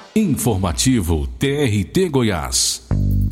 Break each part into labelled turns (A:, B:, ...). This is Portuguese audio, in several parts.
A: Informativo TRT Goiás.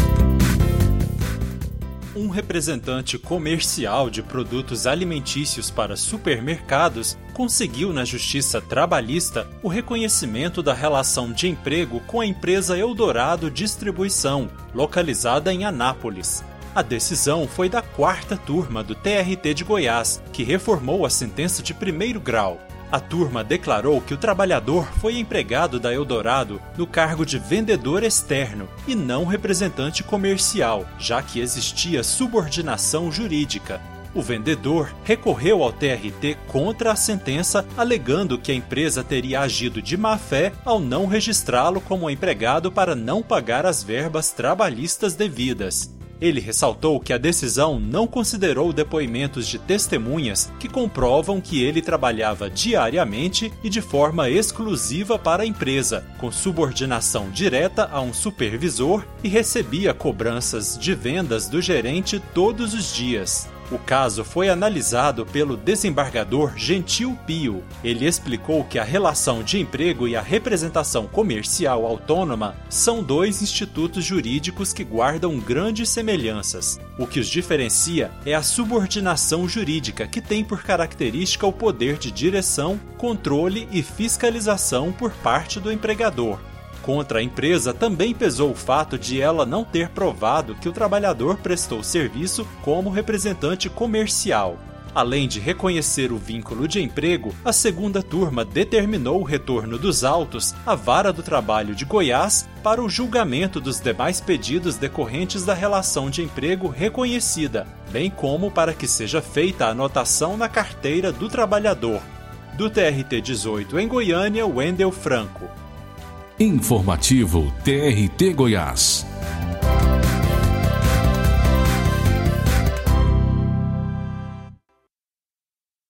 B: Um representante comercial de produtos alimentícios para supermercados conseguiu na Justiça Trabalhista o reconhecimento da relação de emprego com a empresa Eldorado Distribuição, localizada em Anápolis. A decisão foi da 4ª turma do TRT de Goiás, que reformou a sentença de 1º grau. A turma declarou que o trabalhador foi empregado da Eldorado no cargo de vendedor externo e não representante comercial, já que existia subordinação jurídica. O vendedor recorreu ao TRT contra a sentença, alegando que a empresa teria agido de má-fé ao não registrá-lo como empregado para não pagar as verbas trabalhistas devidas. Ele ressaltou que a decisão não considerou depoimentos de testemunhas que comprovam que ele trabalhava diariamente e de forma exclusiva para a empresa, com subordinação direta a um supervisor e recebia cobranças de vendas do gerente todos os dias. O caso foi analisado pelo desembargador Gentil Pio. Ele explicou que a relação de emprego e a representação comercial autônoma são 2 institutos jurídicos que guardam grandes semelhanças. O que os diferencia é a subordinação jurídica, que tem por característica o poder de direção, controle e fiscalização por parte do empregador. Contra a empresa também pesou o fato de ela não ter provado que o trabalhador prestou serviço como representante comercial. Além de reconhecer o vínculo de emprego, a 2ª turma determinou o retorno dos autos à Vara do Trabalho de Goiás para o julgamento dos demais pedidos decorrentes da relação de emprego reconhecida, bem como para que seja feita a anotação na carteira do trabalhador. Do TRT 18 em Goiânia, Wendel Franco.
A: Informativo TRT Goiás.